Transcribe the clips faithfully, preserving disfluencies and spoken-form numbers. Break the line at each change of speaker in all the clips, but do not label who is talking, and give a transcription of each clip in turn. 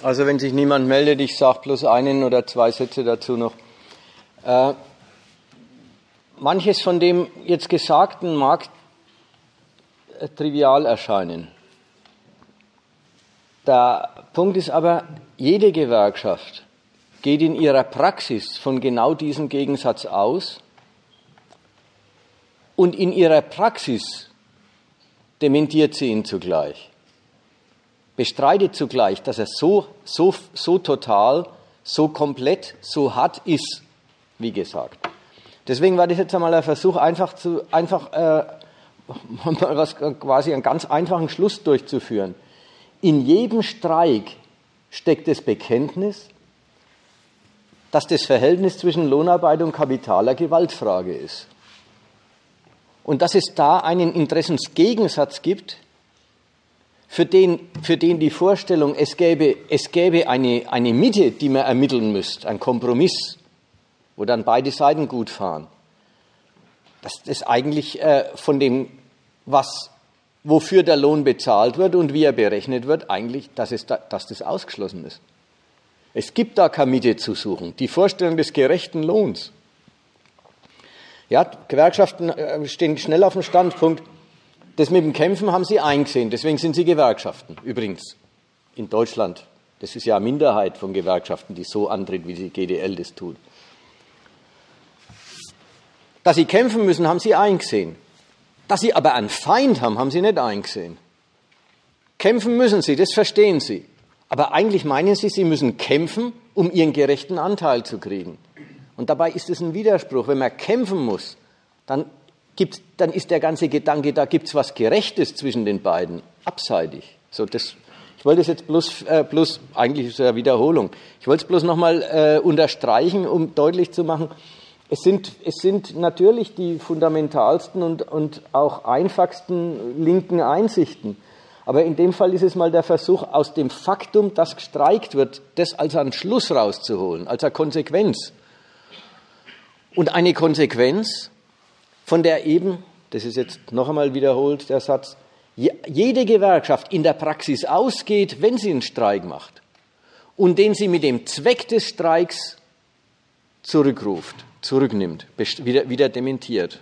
Also wenn sich niemand meldet, ich sage bloß einen oder zwei Sätze dazu noch. Äh, manches von dem jetzt Gesagten mag äh, trivial erscheinen. Der Punkt ist aber, jede Gewerkschaft geht in ihrer Praxis von genau diesem Gegensatz aus und in ihrer Praxis dementiert sie ihn zugleich. Bestreitet zugleich, dass er so, so, so total, so komplett, so hart ist, wie gesagt. Deswegen war das jetzt einmal ein Versuch, einfach, zu, einfach äh, mal was, quasi einen ganz einfachen Schluss durchzuführen. In jedem Streik steckt das Bekenntnis, dass das Verhältnis zwischen Lohnarbeit und Kapital eine Gewaltfrage ist. Und dass es da einen Interessensgegensatz gibt, für den, für den die Vorstellung, es gäbe, es gäbe eine, eine Mitte, die man ermitteln müsste, ein Kompromiss, wo dann beide Seiten gut fahren, dass das eigentlich äh, von dem, was, wofür der Lohn bezahlt wird und wie er berechnet wird, eigentlich, dass, es da, dass das ausgeschlossen ist. Es gibt da keine Mitte zu suchen. Die Vorstellung des gerechten Lohns. Ja, Gewerkschaften stehen schnell auf dem Standpunkt, das mit dem Kämpfen haben sie eingesehen, deswegen sind sie Gewerkschaften. Übrigens, in Deutschland, das ist ja eine Minderheit von Gewerkschaften, die so antritt, wie die G D L das tut. Dass sie kämpfen müssen, haben sie eingesehen. Dass sie aber einen Feind haben, haben sie nicht eingesehen. Kämpfen müssen sie, das verstehen sie. Aber eigentlich meinen sie, sie müssen kämpfen, um ihren gerechten Anteil zu kriegen. Und dabei ist es ein Widerspruch. Wenn man kämpfen muss, dann, gibt's, dann ist der ganze Gedanke, da gibt es was Gerechtes zwischen den beiden, abseitig. So, das, ich wollte es jetzt bloß, äh, bloß, eigentlich ist es eine Wiederholung, ich wollte es bloß nochmal äh, unterstreichen, um deutlich zu machen, es sind, es sind natürlich die fundamentalsten und, und auch einfachsten linken Einsichten. Aber in dem Fall ist es mal der Versuch, aus dem Faktum, dass gestreikt wird, das als einen Schluss rauszuholen, als eine Konsequenz. Und eine Konsequenz, von der eben, das ist jetzt noch einmal wiederholt, der Satz, jede Gewerkschaft in der Praxis ausgeht, wenn sie einen Streik macht und den sie mit dem Zweck des Streiks zurückruft, zurücknimmt, wieder, wieder dementiert.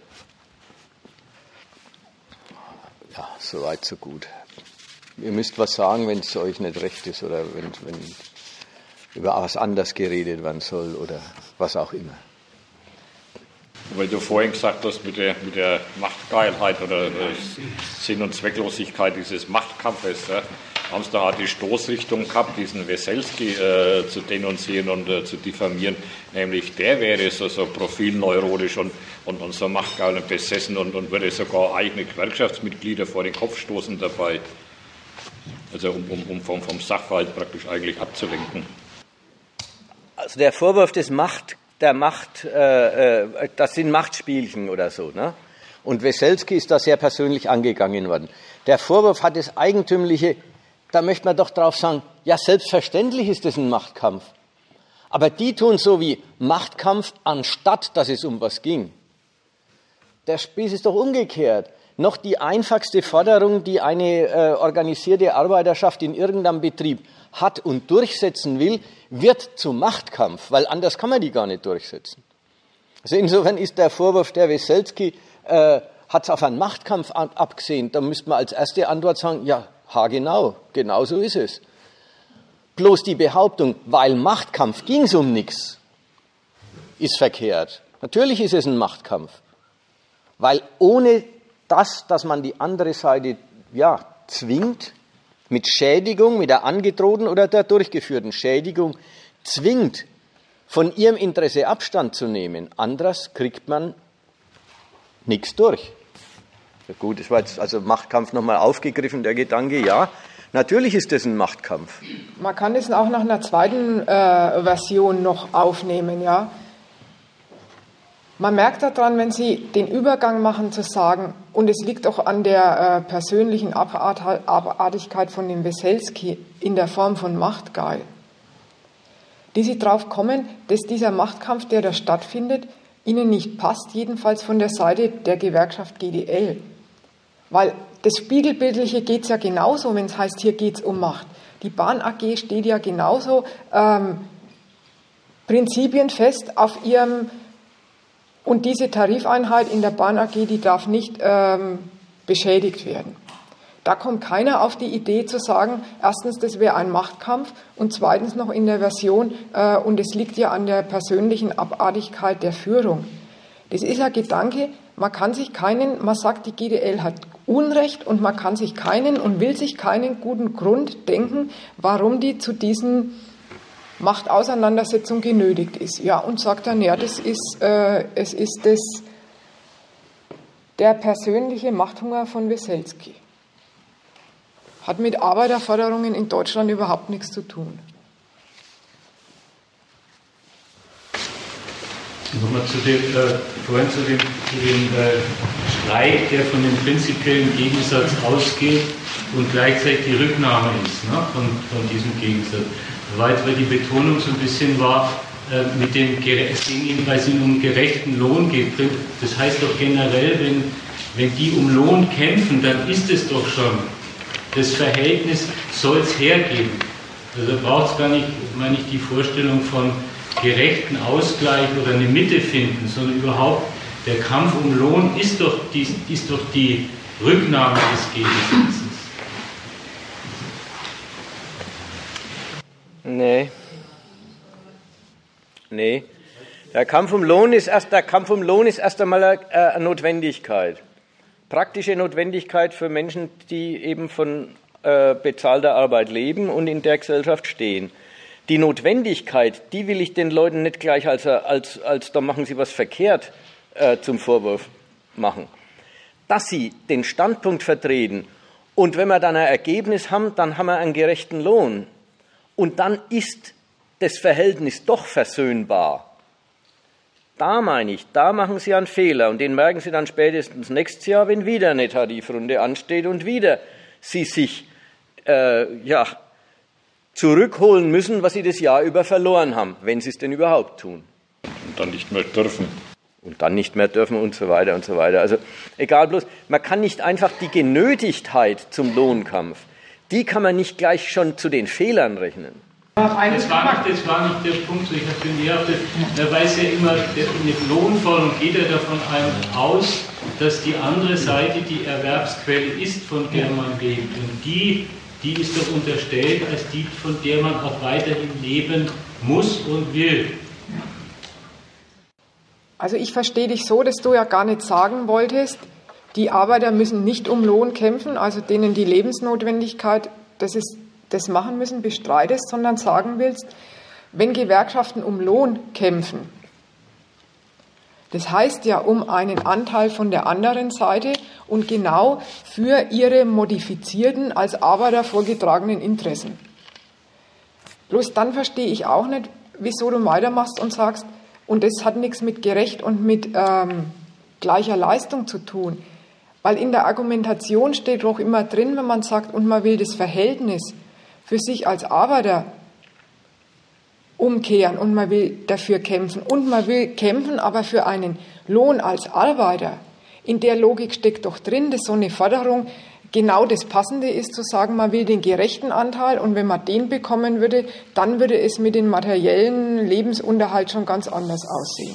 Ja, soweit, so gut. Ihr müsst was sagen, wenn es euch nicht recht ist oder wenn, wenn über was anders geredet werden soll oder was auch immer.
Weil du vorhin gesagt hast, mit der, mit der Machtgeilheit oder Sinn- und Zwecklosigkeit dieses Machtkampfes, ja, haben sie da die Stoßrichtung gehabt, diesen Weselski äh, zu denunzieren und äh, zu diffamieren. Nämlich der wäre so, so profilneurotisch und, und, und so machtgeil und besessen und, und würde sogar eigene Gewerkschaftsmitglieder vor den Kopf stoßen dabei. Also um, um, um vom, vom Sachverhalt praktisch eigentlich abzulenken.
Also der Vorwurf des Macht, der Macht, äh, äh, das sind Machtspielchen oder so, ne? Und Weselski ist da sehr persönlich angegangen worden. Der Vorwurf hat das Eigentümliche, da möchte man doch drauf sagen, ja, selbstverständlich ist das ein Machtkampf. Aber die tun so wie Machtkampf, anstatt dass es um was ging. Der Spieß ist doch umgekehrt. Noch die einfachste Forderung, die eine äh, organisierte Arbeiterschaft in irgendeinem Betrieb hat und durchsetzen will, wird zum Machtkampf, weil anders kann man die gar nicht durchsetzen. Also insofern ist der Vorwurf, der Weselski äh, hat es auf einen Machtkampf ab- abgesehen. Da müsste man als erste Antwort sagen, ja, haargenau, genau so ist es. Bloß die Behauptung, weil Machtkampf ging es um nichts, ist verkehrt. Natürlich ist es ein Machtkampf, weil ohne das, dass man die andere Seite ja, zwingt, mit Schädigung, mit der angedrohten oder der durchgeführten Schädigung, zwingt, von ihrem Interesse Abstand zu nehmen. Anders kriegt man nichts durch. Ja gut, das war jetzt also Machtkampf nochmal aufgegriffen, der Gedanke, ja, natürlich ist das ein Machtkampf.
Man kann es auch nach einer zweiten äh, Version noch aufnehmen, ja. Man merkt daran, wenn Sie den Übergang machen zu sagen, und es liegt auch an der äh, persönlichen Abart- Abartigkeit von dem Weselski in der Form von Machtgeil, die Sie drauf kommen, dass dieser Machtkampf, der da stattfindet, Ihnen nicht passt, jedenfalls von der Seite der Gewerkschaft G D L. Weil das Spiegelbildliche geht es ja genauso, wenn es heißt, hier geht es um Macht. Die Bahn A G steht ja genauso ähm, prinzipienfest auf ihrem, und diese Tarifeinheit in der Bahn A G, die darf nicht ähm, beschädigt werden. Da kommt keiner auf die Idee zu sagen, erstens, das wäre ein Machtkampf und zweitens noch in der Version, äh, und es liegt ja an der persönlichen Abartigkeit der Führung. Das ist ein Gedanke, man kann sich keinen, man sagt, die G D L hat Unrecht und man kann sich keinen und will sich keinen guten Grund denken, warum die zu diesen Machtauseinandersetzungen genötigt ist. Ja, und sagt dann, ja, das ist, äh, es ist das, der persönliche Machthunger von Weselski. Hat mit Arbeiterforderungen in Deutschland überhaupt nichts zu tun.
Nochmal zu dem, äh, vorhin zu dem, zu dem äh, Streit, der von dem prinzipiellen Gegensatz ausgeht und gleichzeitig die Rücknahme ist, ne, von, von diesem Gegensatz. Weil, weil die Betonung so ein bisschen war, äh, mit dem, es ging ihnen, weil es ihnen um gerechten Lohn geht. Das heißt doch generell, wenn, wenn die um Lohn kämpfen, dann ist es doch schon, das Verhältnis soll es hergeben. Also braucht es gar nicht, meine ich, die Vorstellung von gerechten Ausgleich oder eine Mitte finden, sondern überhaupt der Kampf um Lohn ist doch die, ist doch die Rücknahme des Gegensatzes.
Nee. Nee. Der Kampf um Lohn ist erst, der Kampf um Lohn ist erst einmal eine, eine Notwendigkeit. Praktische Notwendigkeit für Menschen, die eben von äh, bezahlter Arbeit leben und in der Gesellschaft stehen. Die Notwendigkeit, die will ich den Leuten nicht gleich als, als, als da machen sie was verkehrt äh, zum Vorwurf machen. Dass sie den Standpunkt vertreten und wenn wir dann ein Ergebnis haben, dann haben wir einen gerechten Lohn. Und dann ist das Verhältnis doch versöhnbar. Da meine ich, da machen Sie einen Fehler und den merken Sie dann spätestens nächstes Jahr, wenn wieder eine Tarifrunde ansteht und wieder Sie sich äh, ja, zurückholen müssen, was Sie das Jahr über verloren haben, wenn Sie es denn überhaupt tun.
Und dann nicht mehr dürfen.
Und dann nicht mehr dürfen und so weiter und so weiter. Also egal bloß, man kann nicht einfach die Genötigtheit zum Lohnkampf, die kann man nicht gleich schon zu den Fehlern rechnen.
Das war nicht, das war nicht der Punkt, ich habe ja, da weiß ja immer, mit Lohnforderung geht er davon aus, dass die andere Seite die Erwerbsquelle ist, von der man lebt. Und die, die ist doch unterstellt als die, von der man auch weiterhin leben muss und will.
Also ich verstehe dich so, dass du ja gar nicht sagen wolltest, die Arbeiter müssen nicht um Lohn kämpfen, also denen die Lebensnotwendigkeit, das ist das machen müssen, bestreitest, sondern sagen willst, wenn Gewerkschaften um Lohn kämpfen, das heißt ja um einen Anteil von der anderen Seite und genau für ihre modifizierten, als Arbeiter vorgetragenen Interessen. Bloß dann verstehe ich auch nicht, wieso du weitermachst und sagst, und das hat nichts mit gerecht und mit ähm, gleicher Leistung zu tun. Weil in der Argumentation steht doch immer drin, wenn man sagt, und man will das Verhältnis für sich als Arbeiter umkehren und man will dafür kämpfen. Und man will kämpfen, aber für einen Lohn als Arbeiter. In der Logik steckt doch drin, dass so eine Forderung genau das Passende ist, zu sagen, man will den gerechten Anteil und wenn man den bekommen würde, dann würde es mit dem materiellen Lebensunterhalt schon ganz anders aussehen.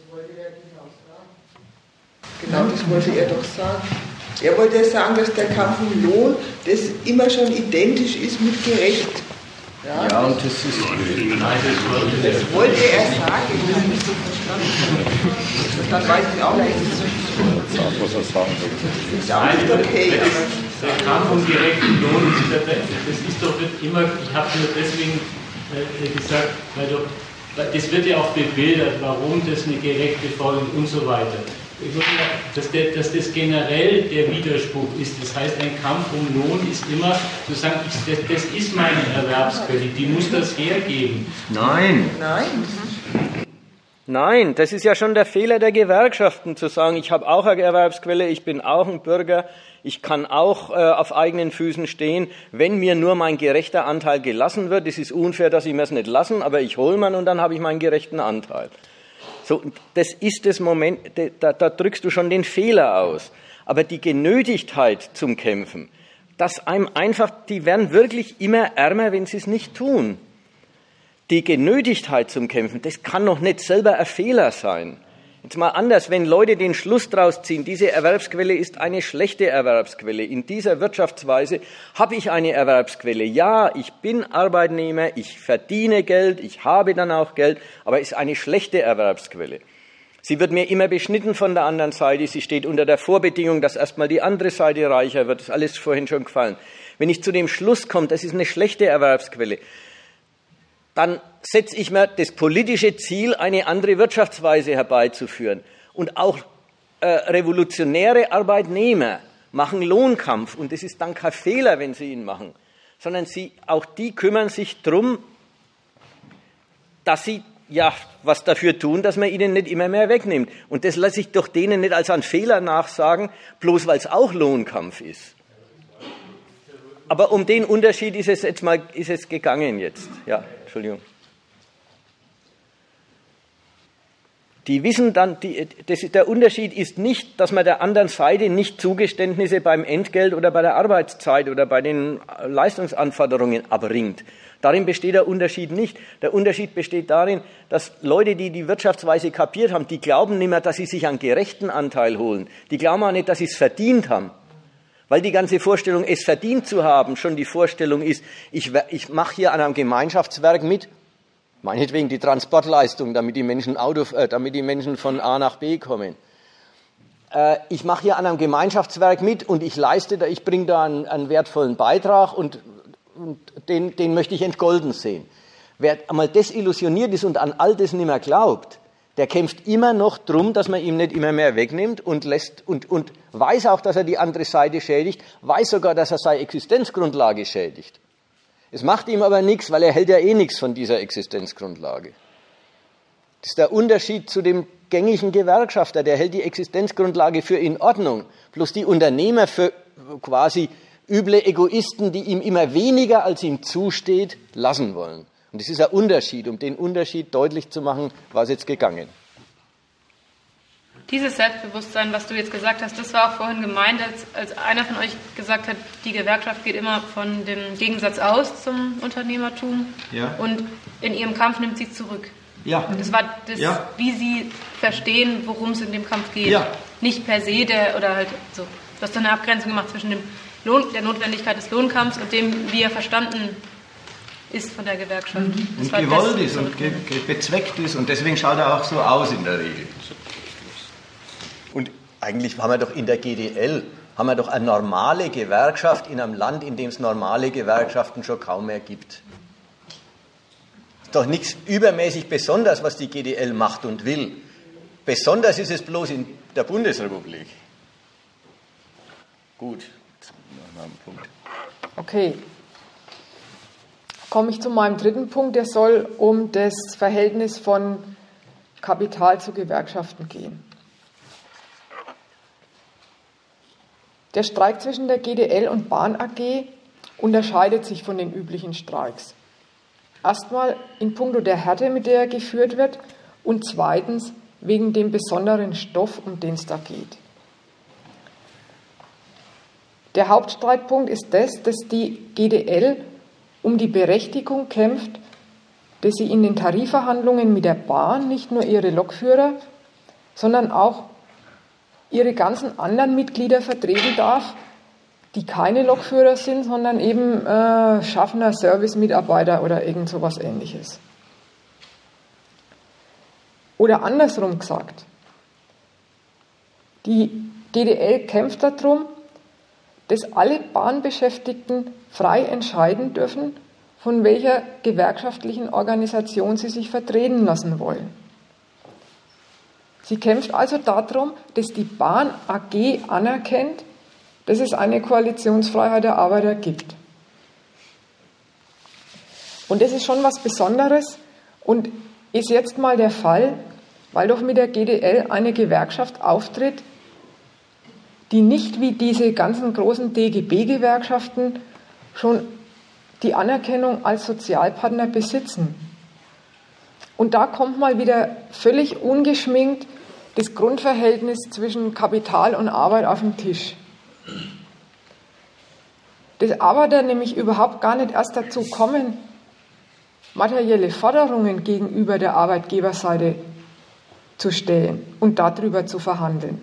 Genau, das wollte er doch sagen. Er wollte sagen, dass der Kampf um Lohn das immer schon identisch ist mit gerecht. Ja,
ja und das ist...
Das wollte er sagen, ich habe nicht so verstanden. Dann weiß ich auch nicht,
was er sagen will.
Das ist auch nicht okay.
Der Kampf um gerechten Lohn, das ist doch immer, ich habe nur deswegen gesagt, weil doch, das wird ja auch bebildert, warum das eine gerechte Forderung und so weiter. Dass, der, dass das generell der Widerspruch ist. Das heißt, ein Kampf um Lohn ist immer zu sagen, das, das ist meine Erwerbsquelle, die muss das hergeben.
Nein.
Nein.
Nein, das ist ja schon der Fehler der Gewerkschaften, zu sagen, ich habe auch eine Erwerbsquelle, ich bin auch ein Bürger, ich kann auch äh, auf eigenen Füßen stehen, wenn mir nur mein gerechter Anteil gelassen wird. Es ist unfair, dass ich mir es nicht lassen, aber ich hole mir und dann habe ich meinen gerechten Anteil. So, das ist das Moment, da, da drückst du schon den Fehler aus. Aber die Genötigtheit zum Kämpfen, dass einem einfach, die werden wirklich immer ärmer, wenn sie es nicht tun. Die Genötigtheit zum Kämpfen, das kann doch nicht selber ein Fehler sein. Jetzt mal anders, wenn Leute den Schluss draus ziehen, diese Erwerbsquelle ist eine schlechte Erwerbsquelle. In dieser Wirtschaftsweise habe ich eine Erwerbsquelle. Ja, ich bin Arbeitnehmer, ich verdiene Geld, ich habe dann auch Geld, aber es ist eine schlechte Erwerbsquelle. Sie wird mir immer beschnitten von der anderen Seite. Sie steht unter der Vorbedingung, dass erstmal die andere Seite reicher wird. Das ist alles vorhin schon gefallen. Wenn ich zu dem Schluss komme, das ist eine schlechte Erwerbsquelle, dann setze ich mir das politische Ziel, eine andere Wirtschaftsweise herbeizuführen. Und auch äh, revolutionäre Arbeitnehmer machen Lohnkampf. Und das ist dann kein Fehler, wenn sie ihn machen. Sondern sie, auch die kümmern sich darum, dass sie ja was dafür tun, dass man ihnen nicht immer mehr wegnimmt. Und das lasse ich doch denen nicht als einen Fehler nachsagen, bloß weil es auch Lohnkampf ist. Aber um den Unterschied ist es jetzt mal, ist es gegangen jetzt. Ja, Entschuldigung. Die wissen dann, die, das, der Unterschied ist nicht, dass man der anderen Seite nicht Zugeständnisse beim Entgelt oder bei der Arbeitszeit oder bei den Leistungsanforderungen abringt. Darin besteht der Unterschied nicht. Der Unterschied besteht darin, dass Leute, die die Wirtschaftsweise kapiert haben, die glauben nicht mehr, dass sie sich einen gerechten Anteil holen. Die glauben auch nicht, dass sie es verdient haben. Weil die ganze Vorstellung, es verdient zu haben, schon die Vorstellung ist, ich, ich mache hier an einem Gemeinschaftswerk mit, meinetwegen die Transportleistung, damit die Menschen, Auto, äh, damit die Menschen von A nach B kommen. Äh, ich mache hier an einem Gemeinschaftswerk mit und ich leiste da, ich bringe da einen, einen wertvollen Beitrag und, und den, den möchte ich entgolden sehen. Wer einmal desillusioniert ist und an all das nicht mehr glaubt, der kämpft immer noch drum, dass man ihm nicht immer mehr wegnimmt und lässt und, und weiß auch, dass er die andere Seite schädigt, weiß sogar, dass er seine Existenzgrundlage schädigt. Es macht ihm aber nichts, weil er hält ja eh nichts von dieser Existenzgrundlage. Das ist der Unterschied zu dem gängigen Gewerkschafter, der hält die Existenzgrundlage für in Ordnung, bloß die Unternehmer für quasi üble Egoisten, die ihm immer weniger, als ihm zusteht, lassen wollen. Und das ist ein Unterschied. Um den Unterschied deutlich zu machen, war es jetzt gegangen.
Dieses Selbstbewusstsein, was du jetzt gesagt hast, das war auch vorhin gemeint, als, als einer von euch gesagt hat, die Gewerkschaft geht immer von dem Gegensatz aus zum Unternehmertum, ja, und in ihrem Kampf nimmt sie zurück. Ja. Das war das, ja, wie sie verstehen, worum es in dem Kampf geht. Ja. Nicht per se, der, oder halt so. Du hast so eine Abgrenzung gemacht zwischen dem Lohn, der Notwendigkeit des Lohnkampfs und dem, wie er verstanden ist von der Gewerkschaft. Mhm.
Und gewollt ist und ge- ge- bezweckt ist und deswegen schaut er auch so aus in der Regel. Und eigentlich haben wir doch in der G D L haben wir doch eine normale Gewerkschaft in einem Land, in dem es normale Gewerkschaften schon kaum mehr gibt. Ist doch nichts übermäßig Besonderes, was die G D L macht und will. Besonders ist es bloß in der Bundesrepublik. Gut, jetzt noch einen Punkt.
Okay. Komme ich zu meinem dritten Punkt, der soll um das Verhältnis von Kapital zu Gewerkschaften gehen. Der Streik zwischen der G D L und Bahn A G unterscheidet sich von den üblichen Streiks. Erstmal in puncto der Härte, mit der er geführt wird, und zweitens wegen dem besonderen Stoff, um den es da geht. Der Hauptstreitpunkt ist das, dass die G D L um die Berechtigung kämpft, dass sie in den Tarifverhandlungen mit der Bahn nicht nur ihre Lokführer, sondern auch ihre ganzen anderen Mitglieder vertreten darf, die keine Lokführer sind, sondern eben äh, Schaffner, Servicemitarbeiter oder irgend so was Ähnliches. Oder andersrum gesagt, die G D L kämpft darum, dass alle Bahnbeschäftigten frei entscheiden dürfen, von welcher gewerkschaftlichen Organisation sie sich vertreten lassen wollen. Sie kämpft also darum, dass die Bahn A G anerkennt, dass es eine Koalitionsfreiheit der Arbeiter gibt. Und das ist schon was Besonderes und ist jetzt mal der Fall, weil doch mit der G D L eine Gewerkschaft auftritt, die nicht wie diese ganzen großen D G B-Gewerkschaften schon die Anerkennung als Sozialpartner besitzen. Und da kommt mal wieder völlig ungeschminkt das Grundverhältnis zwischen Kapital und Arbeit auf den Tisch. dass Arbeiter nämlich überhaupt gar nicht erst dazu kommen, materielle Forderungen gegenüber der Arbeitgeberseite zu stellen und darüber zu verhandeln.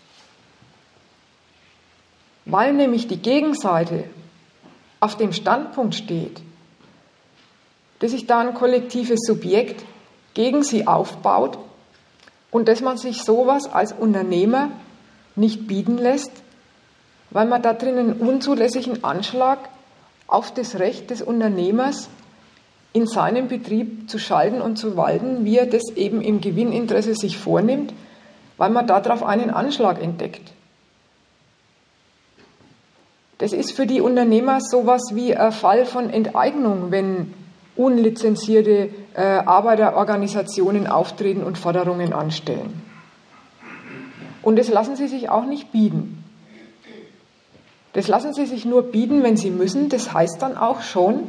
Weil nämlich die Gegenseite auf dem Standpunkt steht, dass sich da ein kollektives Subjekt gegen sie aufbaut und dass man sich sowas als Unternehmer nicht bieten lässt, weil man da drin einen unzulässigen Anschlag auf das Recht des Unternehmers in seinem Betrieb zu schalten und zu walten, wie er das eben im Gewinninteresse sich vornimmt, weil man darauf einen Anschlag entdeckt. Das ist für die Unternehmer sowas wie ein Fall von Enteignung, wenn unlizenzierte äh, Arbeiterorganisationen auftreten und Forderungen anstellen. Und das lassen sie sich auch nicht bieten. Das lassen sie sich nur bieten, wenn sie müssen. Das heißt dann auch schon,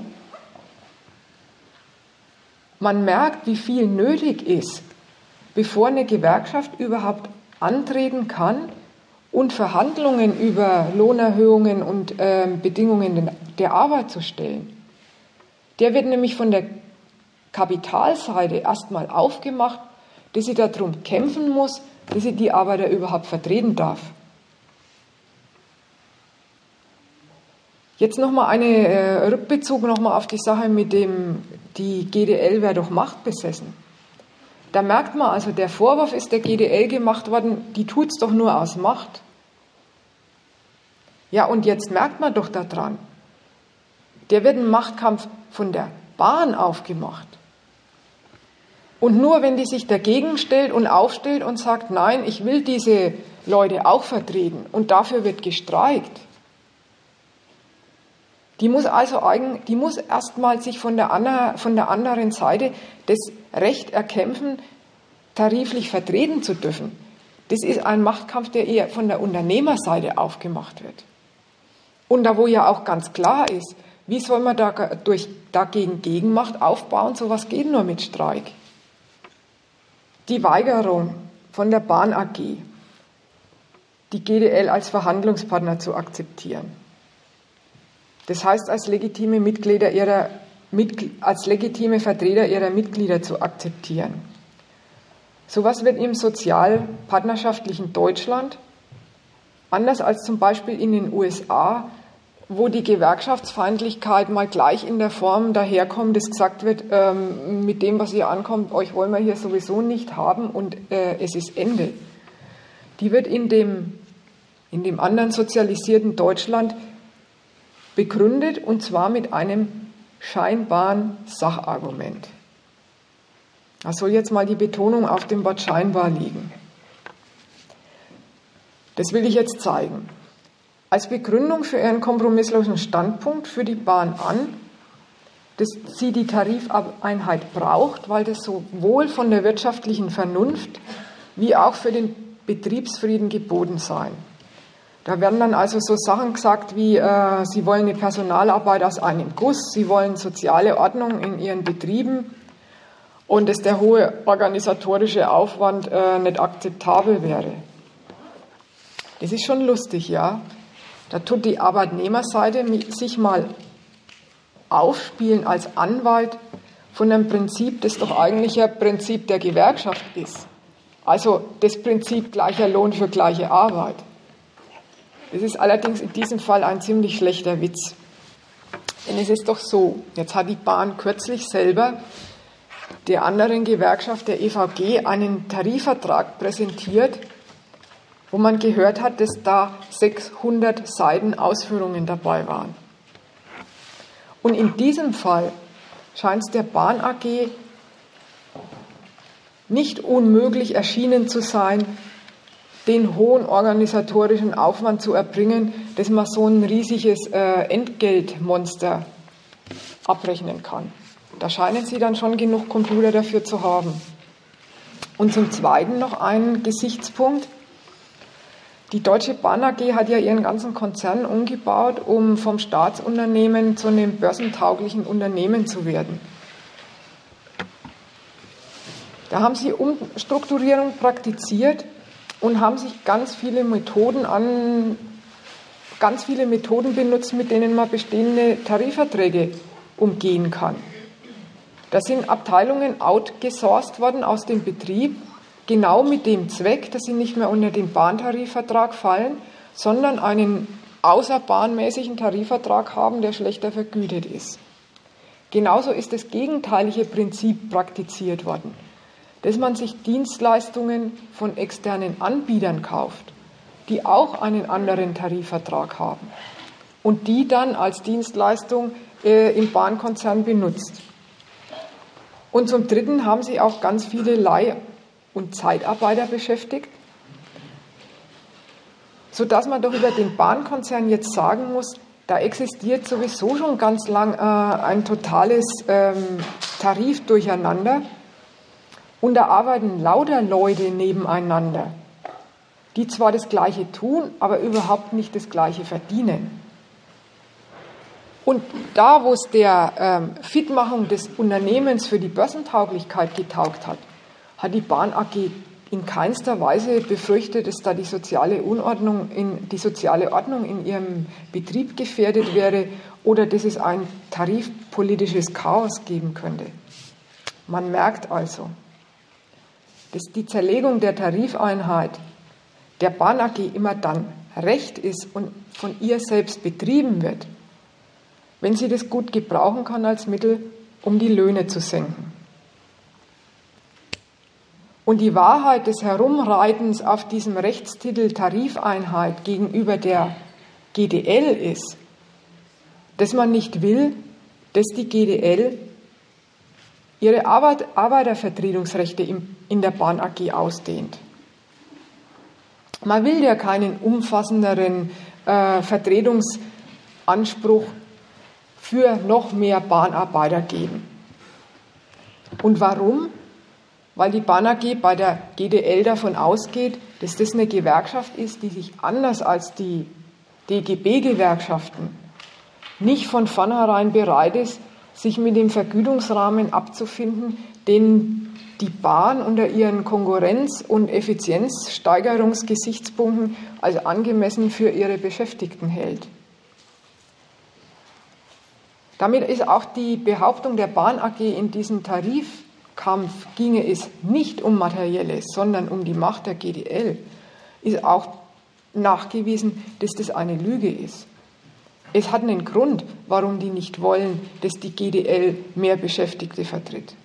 man merkt, wie viel nötig ist, bevor eine Gewerkschaft überhaupt antreten kann und Verhandlungen über Lohnerhöhungen und äh, Bedingungen der Arbeit zu stellen. Der wird nämlich von der Kapitalseite erstmal aufgemacht, dass sie darum kämpfen muss, dass sie die Arbeiter überhaupt vertreten darf. Jetzt nochmal einen äh, Rückbezug nochmal auf die Sache mit dem, die G D L wäre doch machtbesessen. Da merkt man also, der Vorwurf ist der G D L gemacht worden, die tut es doch nur aus Macht. Ja, und jetzt merkt man doch daran, der wird ein Machtkampf von der Bahn aufgemacht. Und nur wenn die sich dagegen stellt und aufstellt und sagt, nein, ich will diese Leute auch vertreten und dafür wird gestreikt, die muss also eigen, die muss erstmal sich von der, Anna, von der anderen Seite das Recht erkämpfen, tariflich vertreten zu dürfen. Das ist ein Machtkampf, der eher von der Unternehmerseite aufgemacht wird. Und da wo ja auch ganz klar ist, wie soll man da durch, dagegen Gegenmacht aufbauen? Sowas geht nur mit Streik. Die Weigerung von der Bahn A G, die G D L als Verhandlungspartner zu akzeptieren. Das heißt, als legitime Mitglieder ihrer, als legitime Vertreter ihrer Mitglieder zu akzeptieren. Sowas wird im sozialpartnerschaftlichen Deutschland, anders als zum Beispiel in den U S A, wo die Gewerkschaftsfeindlichkeit mal gleich in der Form daherkommt, dass gesagt wird, ähm, mit dem, was hier ankommt, euch wollen wir hier sowieso nicht haben und äh, es ist Ende. Die wird in dem, in dem anderen sozialisierten Deutschland begründet, und zwar mit einem scheinbaren Sachargument. Da soll jetzt mal die Betonung auf dem Wort scheinbar liegen. Das will ich jetzt zeigen. Als Begründung für ihren kompromisslosen Standpunkt für die Bahn an, dass sie die Tarifeinheit braucht, weil das sowohl von der wirtschaftlichen Vernunft wie auch für den Betriebsfrieden geboten sei. Da werden dann also so Sachen gesagt wie, äh, sie wollen eine Personalarbeit aus einem Guss, sie wollen soziale Ordnung in ihren Betrieben und dass der hohe organisatorische Aufwand äh, nicht akzeptabel wäre. Das ist schon lustig, ja. Da tut die Arbeitnehmerseite sich mal aufspielen als Anwalt von einem Prinzip, das doch eigentlich ein Prinzip der Gewerkschaft ist. Also das Prinzip gleicher Lohn für gleiche Arbeit. Das ist allerdings in diesem Fall ein ziemlich schlechter Witz. Denn es ist doch so, jetzt hat die Bahn kürzlich selber der anderen Gewerkschaft, der E V G, einen Tarifvertrag präsentiert, wo man gehört hat, dass da sechshundert Seiten Ausführungen dabei waren. Und in diesem Fall scheint es der Bahn A G nicht unmöglich erschienen zu sein, den hohen organisatorischen Aufwand zu erbringen, dass man so ein riesiges äh, Entgeltmonster abrechnen kann. Da scheinen sie dann schon genug Computer dafür zu haben. Und zum Zweiten noch ein Gesichtspunkt. Die Deutsche Bahn A G hat ja ihren ganzen Konzern umgebaut, um vom Staatsunternehmen zu einem börsentauglichen Unternehmen zu werden. Da haben sie Umstrukturierung praktiziert und haben sich ganz viele Methoden an, ganz viele Methoden benutzt, mit denen man bestehende Tarifverträge umgehen kann. Da sind Abteilungen outgesourced worden aus dem Betrieb, genau mit dem Zweck, dass sie nicht mehr unter den Bahntarifvertrag fallen, sondern einen außerbahnmäßigen Tarifvertrag haben, der schlechter vergütet ist. Genauso ist das gegenteilige Prinzip praktiziert worden, dass man sich Dienstleistungen von externen Anbietern kauft, die auch einen anderen Tarifvertrag haben und die dann als Dienstleistung äh, im Bahnkonzern benutzt. Und zum Dritten haben sie auch ganz viele Leih- und Zeitarbeiter beschäftigt, sodass man doch über den Bahnkonzern jetzt sagen muss, da existiert sowieso schon ganz lang äh, ein totales ähm, Tarifdurcheinander und da arbeiten lauter Leute nebeneinander, die zwar das Gleiche tun, aber überhaupt nicht das Gleiche verdienen. Und da, wo es der ähm, Fitmachung des Unternehmens für die Börsentauglichkeit getaugt hat, hat die Bahn A G in keinster Weise befürchtet, dass da die soziale Unordnung in, die soziale Ordnung in ihrem Betrieb gefährdet wäre oder dass es ein tarifpolitisches Chaos geben könnte. Man merkt also, dass die Zerlegung der Tarifeinheit der Bahn A G immer dann recht ist und von ihr selbst betrieben wird, wenn sie das gut gebrauchen kann als Mittel, um die Löhne zu senken. Und die Wahrheit des Herumreitens auf diesem Rechtstitel Tarifeinheit gegenüber der G D L ist, dass man nicht will, dass die G D L ihre Arbeit, Arbeitervertretungsrechte in der Bahn A G ausdehnt. Man will ja keinen umfassenderen äh, Vertretungsanspruch für noch mehr Bahnarbeiter geben. Und warum? Weil die Bahn A G bei der G D L davon ausgeht, dass das eine Gewerkschaft ist, die sich anders als die D G B-Gewerkschaften nicht von vornherein bereit ist, sich mit dem Vergütungsrahmen abzufinden, den die Bahn unter ihren Konkurrenz- und Effizienzsteigerungsgesichtspunkten als angemessen für ihre Beschäftigten hält. Damit ist auch die Behauptung der Bahn A G in diesem Tarifkampf, ginge es nicht um Materielles, sondern um die Macht der G D L, ist auch nachgewiesen, dass das eine Lüge ist. Es hat einen Grund, warum die nicht wollen, dass die G D L mehr Beschäftigte vertritt.